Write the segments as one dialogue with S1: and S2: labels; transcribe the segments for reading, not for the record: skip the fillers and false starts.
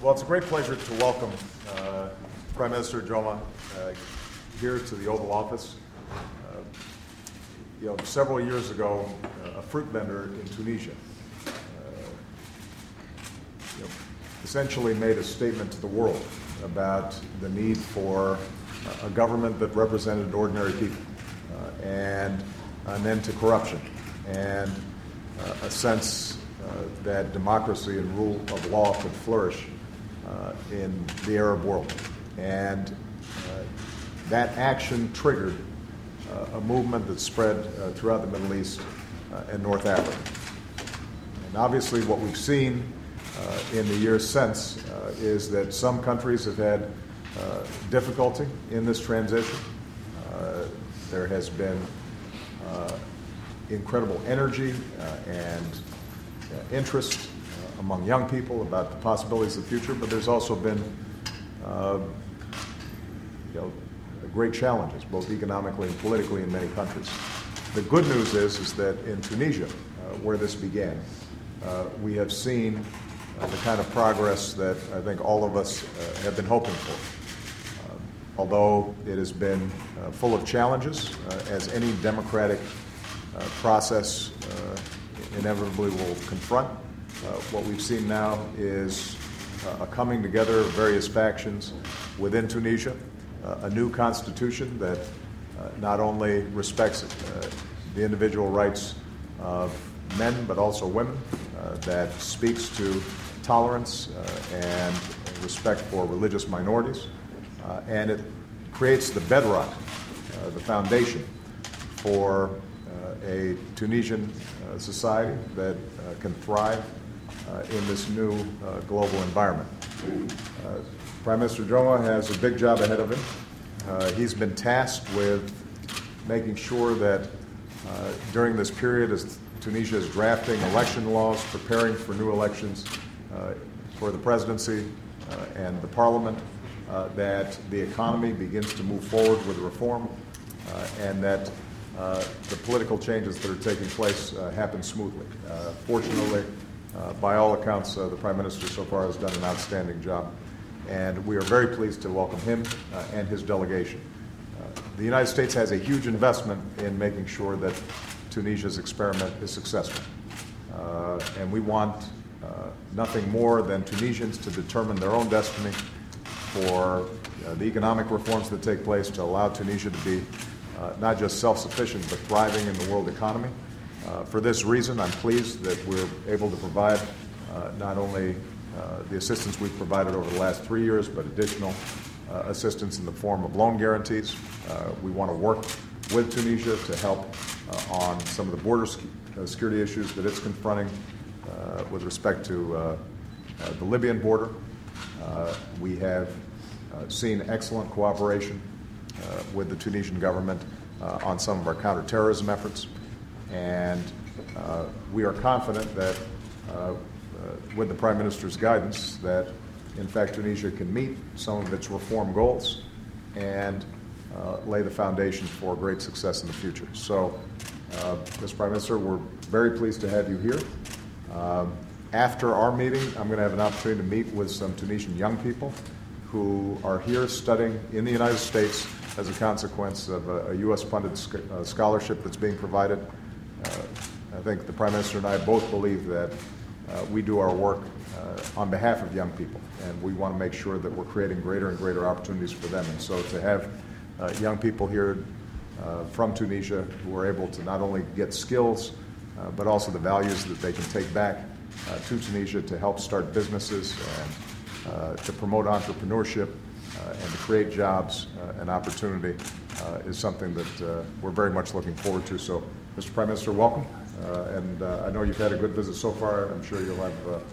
S1: Well, it's a great pleasure to welcome Prime Minister Joma here to the Oval Office. Several years ago, a fruit vendor in Tunisia essentially made a statement to the world about the need for a government that represented ordinary people and an end to corruption and a sense that democracy and rule of law could flourish in the Arab world. And that action triggered a movement that spread throughout the Middle East and North Africa. And obviously what we've seen in the years since is that some countries have had difficulty in this transition. There has been incredible energy and interest among young people about the possibilities of the future, but there's also been great challenges, both economically and politically, in many countries. The good news is that in Tunisia, where this began, we have seen the kind of progress that I think all of us have been hoping for. Although it has been full of challenges, as any democratic process inevitably will confront, what we've seen now is a coming together of various factions within Tunisia, a new constitution that not only respects the individual rights of men but also women, that speaks to tolerance and respect for religious minorities, and it creates the bedrock, the foundation for a Tunisian society that can thrive in this new global environment. Prime Minister Joma has a big job ahead of him. He's been tasked with making sure that during this period, as Tunisia is drafting election laws, preparing for new elections for the presidency and the parliament, that the economy begins to move forward with reform, and that the political changes that are taking place happen smoothly. Fortunately, by all accounts, the Prime Minister so far has done an outstanding job, and we are very pleased to welcome him and his delegation. The United States has a huge investment in making sure that Tunisia's experiment is successful, and we want nothing more than Tunisians to determine their own destiny, for the economic reforms that take place to allow Tunisia to be not just self-sufficient but thriving in the world economy. For this reason, I'm pleased that we're able to provide not only the assistance we've provided over the last 3 years, but additional assistance in the form of loan guarantees. We want to work with Tunisia to help on some of the border security issues that it's confronting with respect to the Libyan border. We have seen excellent cooperation with the Tunisian government on some of our counterterrorism efforts, and we are confident that with the Prime Minister's guidance that in fact Tunisia can meet some of its reform goals and lay the foundation for great success in the future. So, Mr. Prime Minister, we're very pleased to have you here. After our meeting, I'm going to have an opportunity to meet with some Tunisian young people who are here studying in the United States as a consequence of a U.S.-funded scholarship that's being provided. I think the Prime Minister and I both believe that we do our work on behalf of young people, and we want to make sure that we're creating greater and greater opportunities for them. And so to have young people here from Tunisia who are able to not only get skills, but also the values that they can take back to Tunisia to help start businesses and to promote entrepreneurship and to create jobs and opportunity is something that we're very much looking forward to. So, Mr. Prime Minister, welcome. And I know you've had a good visit so far. I'm sure you'll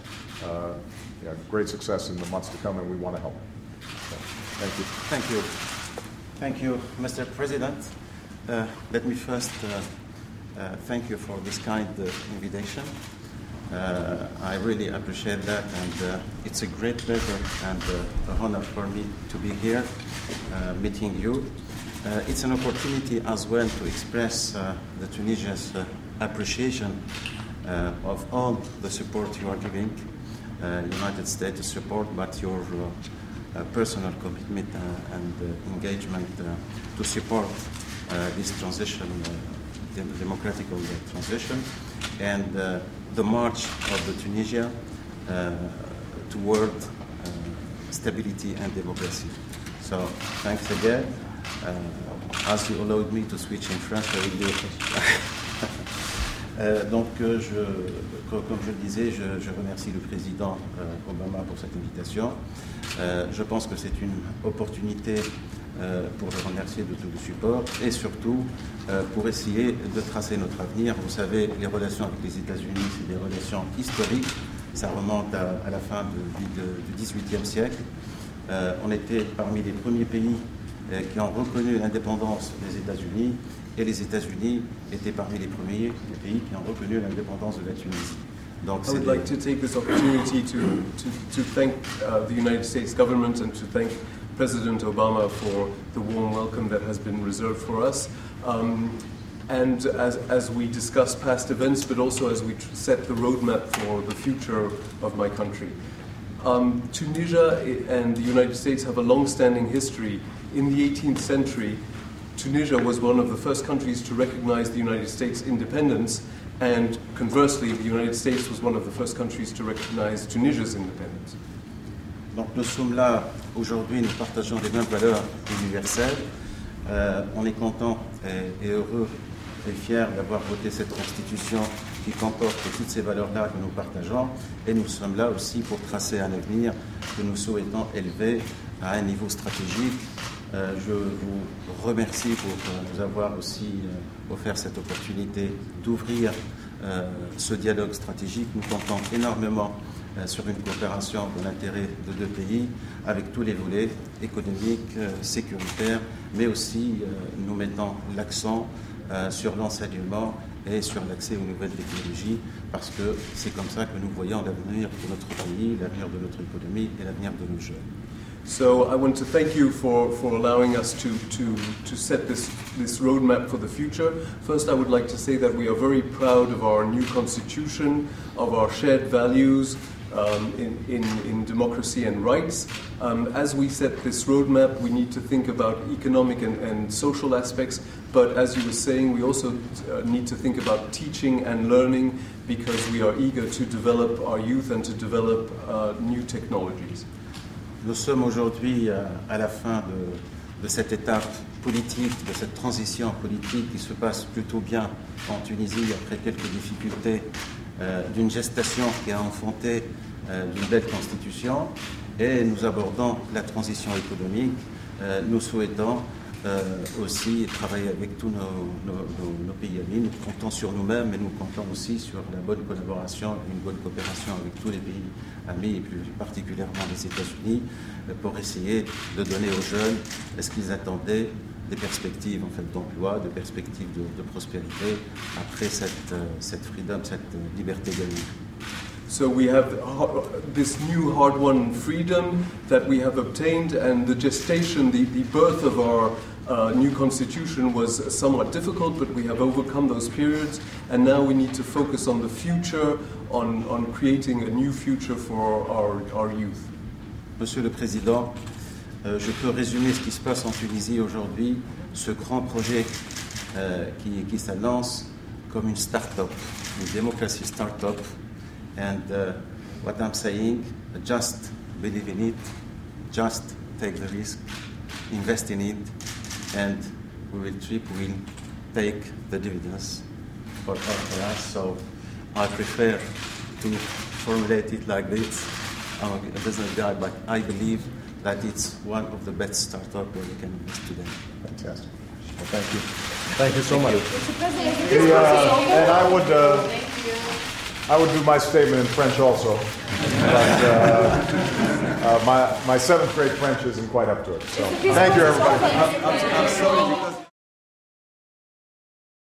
S1: have great success in the months to come, and we want to help. So, thank you.
S2: Thank you. Thank you, Mr. President. Let me first thank you for this kind invitation. I really appreciate that, and it's a great pleasure and an honor for me to be here meeting you. It's an opportunity as well to express the Tunisians' appreciation of all the support you are giving United States support, but your personal commitment and engagement to support this transition, democratic transition, and the march of the Tunisia toward stability and democracy. So thanks again. As you allowed me to switch in French, I will do it. Donc, comme je le disais, je remercie le président Obama pour cette invitation. Je pense que c'est une opportunité pour le remercier de tout le support et surtout pour essayer de tracer notre avenir. Vous savez, les relations avec les États-Unis, c'est des relations historiques. Ça remonte à la fin du XVIIIe siècle. On était parmi les premiers pays qui ont reconnu l'indépendance des États-Unis, et les États-Unis étaient parmi les premiers pays qui ont reconnu l'indépendance de la Tunisie. Donc,
S3: I would like to take this opportunity to thank the United States government and to thank President Obama for the warm welcome that has been reserved for us. And as we discuss past events, but also as we set the roadmap for the future of my country. Tunisia and the United States have a long-standing history. In the 18th century, Tunisia was one of the first countries to recognize the United States' independence, and conversely, the United States was one of the first countries to recognize Tunisia's independence.
S2: Donc nous sommes là aujourd'hui, nous partageons les mêmes valeurs universelles. On est content et heureux et fiers d'avoir voté cette constitution qui comporte toutes ces valeurs-là que nous partageons. Et nous sommes là aussi pour tracer un avenir que nous souhaitons élever à un niveau stratégique. Je vous remercie pour nous avoir aussi offert cette opportunité d'ouvrir ce dialogue stratégique. Nous comptons énormément sur une coopération de l'intérêt de deux pays avec tous les volets économiques, sécuritaires, mais aussi nous mettons l'accent sur l'enseignement et sur l'accès aux nouvelles technologies, parce que c'est comme ça que nous voyons l'avenir de notre pays, l'avenir de notre économie et l'avenir de nos jeunes.
S3: So I want to thank you for allowing us to set this roadmap for the future. First, I would like to say that we are very proud of our new constitution, of our shared values in democracy and rights. As we set this roadmap, we need to think about economic and social aspects, but as you were saying, we also need to think about teaching and learning, because we are eager to develop our youth and to develop new technologies.
S2: Nous sommes aujourd'hui à la fin de cette étape politique, de cette transition politique qui se passe plutôt bien en Tunisie après quelques difficultés d'une gestation qui a enfanté d'une belle constitution, et nous abordons la transition économique. Nous souhaitons aussi travailler avec tous nos pays amis. Nous comptons sur nous-mêmes, mais nous comptons aussi sur la bonne collaboration, une bonne coopération avec tous les pays amis, et plus particulièrement les États-Unis, pour essayer de donner aux jeunes ce qu'ils attendaient, des perspectives en fait, d'emploi, des perspectives de prospérité après cette freedom, cette liberté gagnée.
S3: So we have this new hard-won freedom that we have obtained, and the gestation, the birth of our new constitution was somewhat difficult, but we have overcome those periods, and now we need to focus on the future, on creating a new future for our youth.
S2: Monsieur le Président, je peux résumer ce qui se passe en Tunisie aujourd'hui, ce grand projet qui s'annonce comme une start-up, une démocratie start-up. And what I'm saying, just believe in it, just take the risk, invest in it, and we will take the dividends for us. So I prefer to formulate it like this. I'm a business guy, but I believe that it's one of the best startups where we can invest today.
S1: Fantastic. Well, thank you. Thank you so much.
S4: And
S1: I would do my statement in French also, but my seventh grade French isn't quite up to it. So thank you, everybody.
S3: I'm sorry because